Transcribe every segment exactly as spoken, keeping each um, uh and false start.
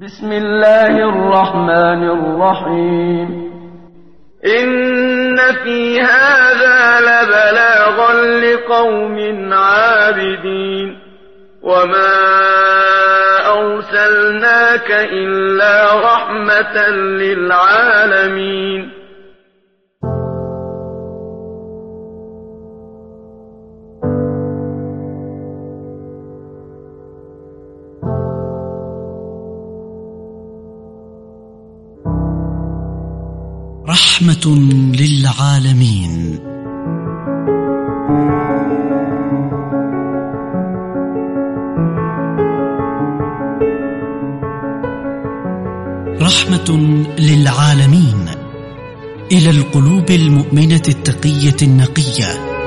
بسم الله الرحمن الرحيم. إن في هذا لبلاغا لقوم عابدين وما أرسلناك إلا رحمة للعالمين. رحمة للعالمين. رحمة للعالمين إلى القلوب المؤمنة التقية النقية.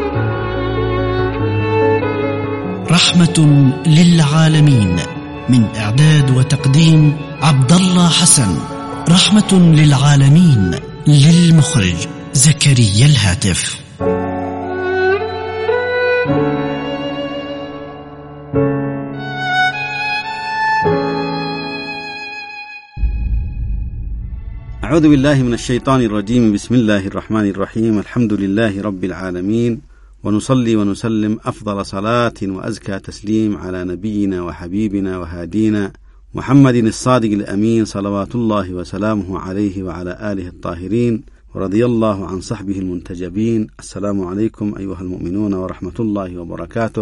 رحمة للعالمين من إعداد وتقديم عبد الله حسن. رحمة للعالمين للمخرج زكريا الهاتف. أعوذ بالله من الشيطان الرجيم. بسم الله الرحمن الرحيم. الحمد لله رب العالمين، ونصلي ونسلم أفضل صلاة وأزكى تسليم على نبينا وحبيبنا وهادينا محمد الصادق الأمين، صلوات الله وسلامه عليه وعلى آله الطاهرين، ورضي الله عن صحبه المنتجبين. السلام عليكم أيها المؤمنون ورحمة الله وبركاته،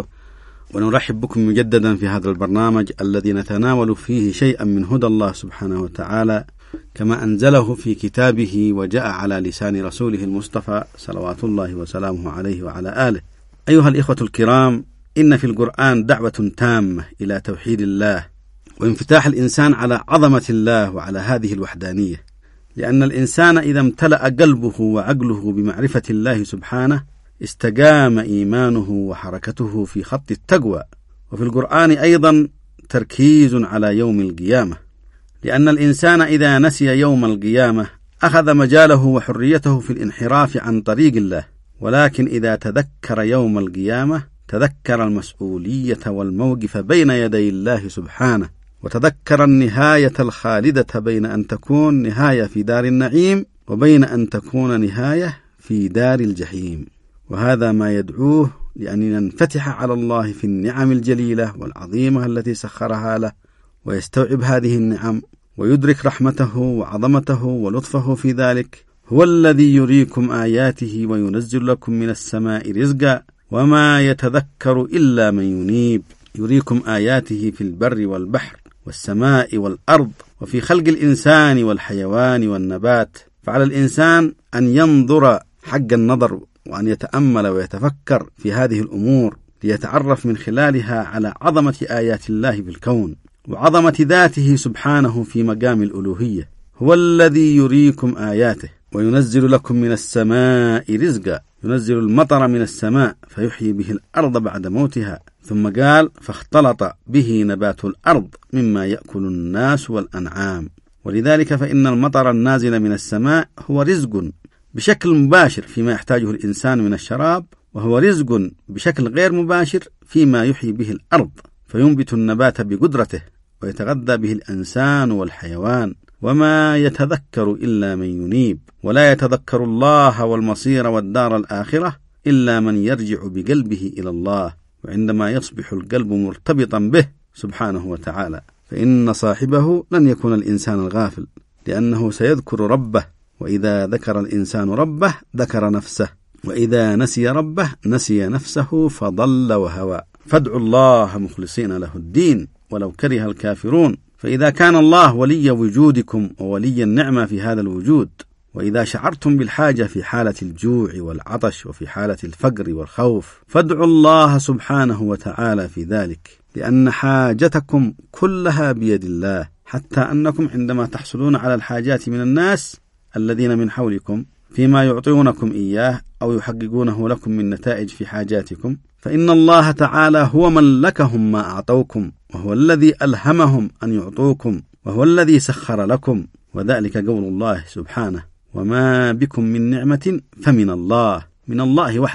ونرحب بكم مجددا في هذا البرنامج الذي نتناول فيه شيئا من هدى الله سبحانه وتعالى كما أنزله في كتابه وجاء على لسان رسوله المصطفى صلوات الله وسلامه عليه وعلى آله. أيها الإخوة الكرام، إن في القرآن دعوة تامة إلى توحيد الله وانفتاح الإنسان على عظمة الله وعلى هذه الوحدانية، لأن الإنسان إذا امتلأ قلبه وعقله بمعرفة الله سبحانه استقام إيمانه وحركته في خط التقوى. وفي القرآن أيضا تركيز على يوم القيامة، لأن الإنسان إذا نسي يوم القيامة أخذ مجاله وحريته في الانحراف عن طريق الله، ولكن إذا تذكر يوم القيامة تذكر المسؤولية والموقف بين يدي الله سبحانه، وتذكر النهاية الخالدة بين أن تكون نهاية في دار النعيم وبين أن تكون نهاية في دار الجحيم. وهذا ما يدعوه لأن ينفتح على الله في النعم الجليلة والعظيمة التي سخرها له، ويستوعب هذه النعم ويدرك رحمته وعظمته ولطفه في ذلك. هو الذي يريكم آياته وينزل لكم من السماء رزقا وما يتذكر إلا من ينيب. يريكم آياته في البر والبحر والسماء والأرض وفي خلق الإنسان والحيوان والنبات. فعلى الإنسان أن ينظر حق النظر وأن يتأمل ويتفكر في هذه الأمور ليتعرف من خلالها على عظمة آيات الله في الكون وعظمة ذاته سبحانه في مقام الألوهية. هو الذي يريكم آياته وينزل لكم من السماء رزقا. ينزل المطر من السماء فيحيي به الأرض بعد موتها. ثم قال فاختلط به نبات الأرض مما يأكل الناس والأنعام. ولذلك فإن المطر النازل من السماء هو رزق بشكل مباشر فيما يحتاجه الإنسان من الشراب، وهو رزق بشكل غير مباشر فيما يحيي به الأرض فينبت النبات بقدرته ويتغذى به الإنسان والحيوان. وما يتذكر إلا من ينيب، ولا يتذكر الله والمصير والدار الآخرة إلا من يرجع بقلبه إلى الله، وعندما يصبح القلب مرتبطا به سبحانه وتعالى فإن صاحبه لن يكون الإنسان الغافل، لأنه سيذكر ربه، وإذا ذكر الإنسان ربه ذكر نفسه، وإذا نسي ربه نسي نفسه فضل وهوى. فادعوا الله مخلصين له الدين ولو كره الكافرون. فإذا كان الله ولي وجودكم وولي النعمة في هذا الوجود، وإذا شعرتم بالحاجة في حالة الجوع والعطش وفي حالة الفقر والخوف، فادعوا الله سبحانه وتعالى في ذلك، لأن حاجتكم كلها بيد الله، حتى أنكم عندما تحصلون على الحاجات من الناس الذين من حولكم فيما يعطونكم إياه أو يحققونه لكم من نتائج في حاجاتكم، فإن الله تعالى هو من لكهم ما أعطوكم، وهو الذي ألهمهم أن يعطوكم، وهو الذي سخر لكم. وذلك قول الله سبحانه وما بكم من نعمة فمن الله، من الله وحده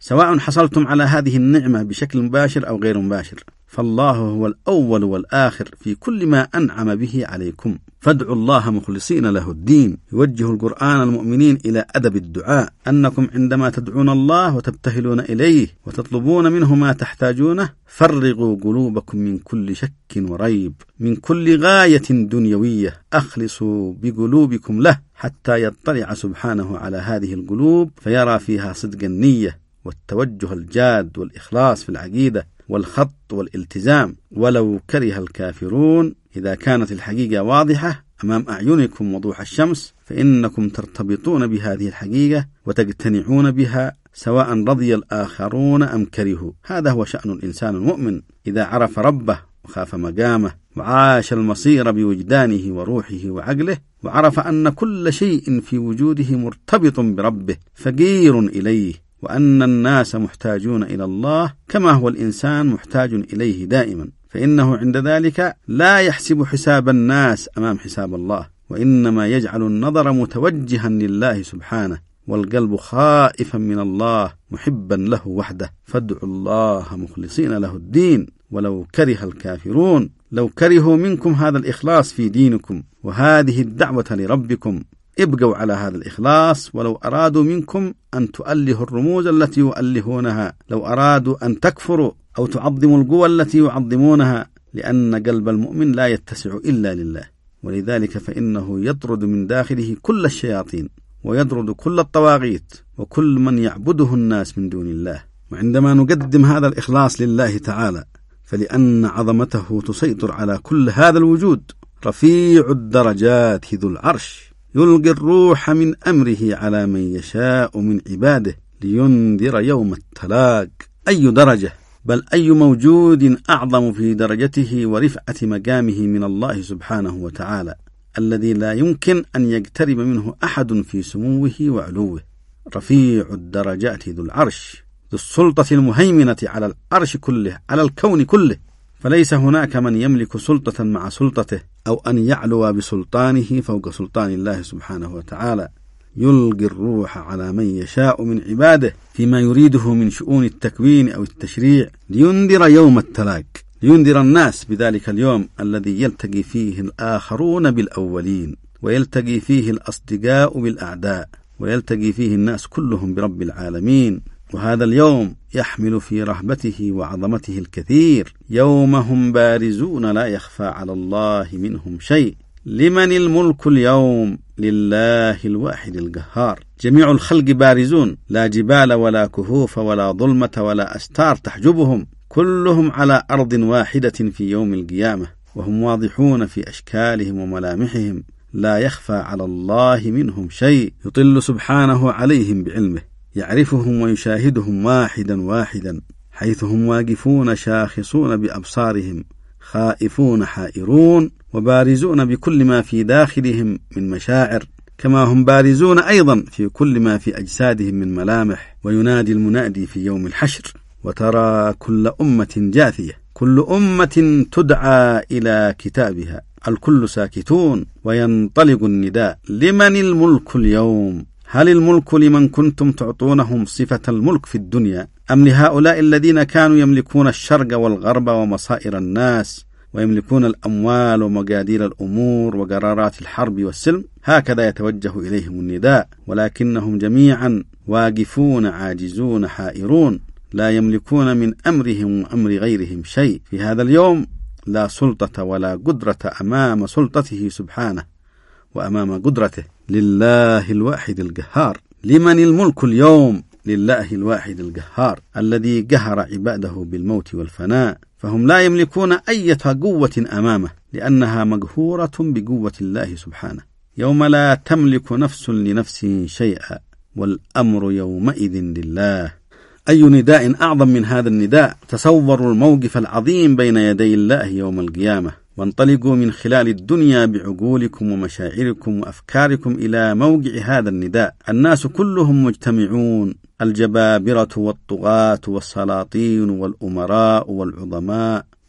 سواء حصلتم على هذه النعمة بشكل مباشر أو غير مباشر، فالله هو الأول والآخر في كل ما أنعم به عليكم، فادعوا الله مخلصين له الدين. يوجه القرآن المؤمنين إلى أدب الدعاء، أنكم عندما تدعون الله وتبتهلون إليه وتطلبون منه ما تحتاجونه، فرغوا قلوبكم من كل شك وريب، من كل غاية دنيوية، أخلصوا بقلوبكم له حتى يطلع سبحانه على هذه القلوب فيرى فيها صدق النية والتوجه الجاد والإخلاص في العقيدة والخط والالتزام. ولو كره الكافرون، إذا كانت الحقيقة واضحة أمام أعينكم وضوح الشمس، فإنكم ترتبطون بهذه الحقيقة وتقتنعون بها سواء رضي الآخرون أم كرهوا. هذا هو شأن الإنسان المؤمن، إذا عرف ربه وخاف مقامه وعاش المصير بوجدانه وروحه وعقله، وعرف أن كل شيء في وجوده مرتبط بربه فقير إليه، وأن الناس محتاجون إلى الله كما هو الإنسان محتاج إليه دائما، فإنه عند ذلك لا يحسب حساب الناس أمام حساب الله، وإنما يجعل النظر متوجها لله سبحانه، والقلب خائفا من الله محبا له وحده. فادعوا الله مخلصين له الدين ولو كره الكافرون. لو كرهوا منكم هذا الإخلاص في دينكم وهذه الدعوة لربكم، ابقوا على هذا الإخلاص. ولو أرادوا منكم أن تؤلهوا الرموز التي يؤلهونها، لو أرادوا أن تكفروا أو تعظموا القوى التي يعظمونها، لأن قلب المؤمن لا يتسع إلا لله، ولذلك فإنه يطرد من داخله كل الشياطين ويطرد كل الطواغيت وكل من يعبده الناس من دون الله. وعندما نقدم هذا الإخلاص لله تعالى، فلأن عظمته تسيطر على كل هذا الوجود، رفيع الدرجات ذو العرش يلقي الروح من أمره على من يشاء من عباده لينذر يوم التلاق. أي درجة، بل أي موجود أعظم في درجته ورفعة مقامه من الله سبحانه وتعالى، الذي لا يمكن أن يقترب منه أحد في سموه وعلوه. رفيع الدرجات ذو العرش، ذو السلطة المهيمنة على العرش كله، على الكون كله، فليس هناك من يملك سلطة مع سلطته أو أن يعلو بسلطانه فوق سلطان الله سبحانه وتعالى. يلقي الروح على من يشاء من عباده فيما يريده من شؤون التكوين أو التشريع لينذر يوم التلاق، لينذر الناس بذلك اليوم الذي يلتقي فيه الآخرون بالأولين، ويلتقي فيه الأصدقاء بالأعداء، ويلتقي فيه الناس كلهم برب العالمين. وهذا اليوم يحمل في رهبته وعظمته الكثير. يوم هم بارزون لا يخفى على الله منهم شيء. لمن الملك اليوم؟ لله الواحد القهار. جميع الخلق بارزون، لا جبال ولا كهوف ولا ظلمة ولا أستار تحجبهم، كلهم على أرض واحدة في يوم القيامة، وهم واضحون في أشكالهم وملامحهم، لا يخفى على الله منهم شيء. يطل سبحانه عليهم بعلمه، يعرفهم ويشاهدهم واحدا واحدا، حيث هم واقفون شاخصون بأبصارهم، خائفون حائرون، وبارزون بكل ما في داخلهم من مشاعر، كما هم بارزون أيضا في كل ما في أجسادهم من ملامح. وينادي المنادي في يوم الحشر: وترى كل أمة جاثية، كل أمة تدعى إلى كتابها، الكل ساكتون، وينطلق النداء: لمن الملك اليوم؟ هل الملك لمن كنتم تعطونهم صفة الملك في الدنيا، أم لهؤلاء الذين كانوا يملكون الشرق والغرب ومصائر الناس، ويملكون الأموال ومقادير الأمور وقرارات الحرب والسلم؟ هكذا يتوجه إليهم النداء، ولكنهم جميعا واقفون عاجزون حائرون، لا يملكون من أمرهم وأمر غيرهم شيء. في هذا اليوم لا سلطة ولا قدرة أمام سلطته سبحانه وأمام قدرته. لله الواحد القهار. لمن الملك اليوم؟ لله الواحد القهار الذي قهر عباده بالموت والفناء، فهم لا يملكون أي قوة أمامه، لأنها مقهورة بقوة الله سبحانه. يوم لا تملك نفس لنفس شيئا والأمر يومئذ لله. أي نداء أعظم من هذا النداء؟ تصوروا الموقف العظيم بين يدي الله يوم القيامة، وانطلقوا من خلال الدنيا بعقولكم ومشاعركم وأفكاركم إلى موقع هذا النداء. الناس كلهم مجتمعون، الجبابرة والطغاة والسلاطين والأمراء والعظماء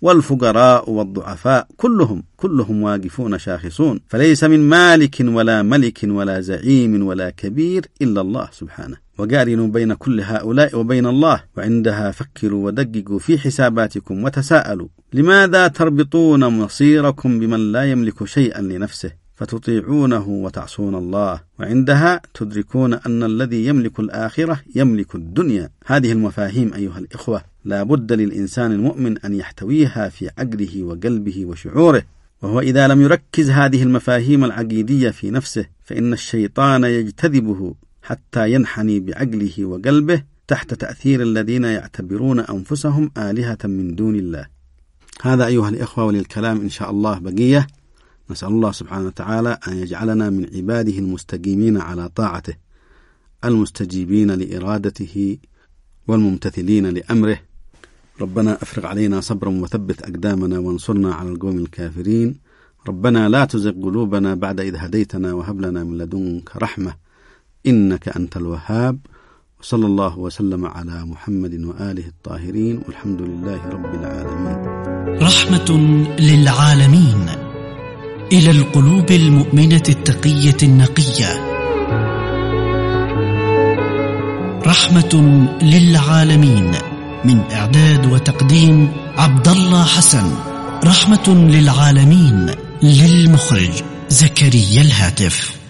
والفقراء والضعفاء كلهم كلهم واقفون شاخصون، فليس من مالك ولا ملك ولا زعيم ولا كبير إلا الله سبحانه. وقارنوا بين كل هؤلاء وبين الله، وعندها فكروا ودققوا في حساباتكم وتساءلوا: لماذا تربطون مصيركم بمن لا يملك شيئا لنفسه فتطيعونه وتعصون الله؟ وعندها تدركون أن الذي يملك الآخرة يملك الدنيا. هذه المفاهيم أيها الإخوة لا بد للإنسان المؤمن أن يحتويها في عقله وقلبه وشعوره، وهو إذا لم يركز هذه المفاهيم العقيدية في نفسه فإن الشيطان يجتذبه حتى ينحني بعقله وقلبه تحت تأثير الذين يعتبرون أنفسهم آلهة من دون الله. هذا أيها الإخوة، وللكلام إن شاء الله بقية. نسأل الله سبحانه وتعالى أن يجعلنا من عباده المستقيمين على طاعته، المستجيبين لإرادته والممتثلين لأمره. ربنا أفرغ علينا صبرا وثبت أقدامنا وانصرنا على القوم الكافرين. ربنا لا تزغ قلوبنا بعد إذ هديتنا وهب لنا من لدنك رحمة إنك أنت الوهاب. وصلى الله وسلم على محمد وآله الطاهرين، والحمد لله رب العالمين. رحمة للعالمين إلى القلوب المؤمنة التقية النقية. رحمة للعالمين من إعداد وتقديم عبد الله حسن. رحمة للعالمين للمخرج زكريا الهاتف.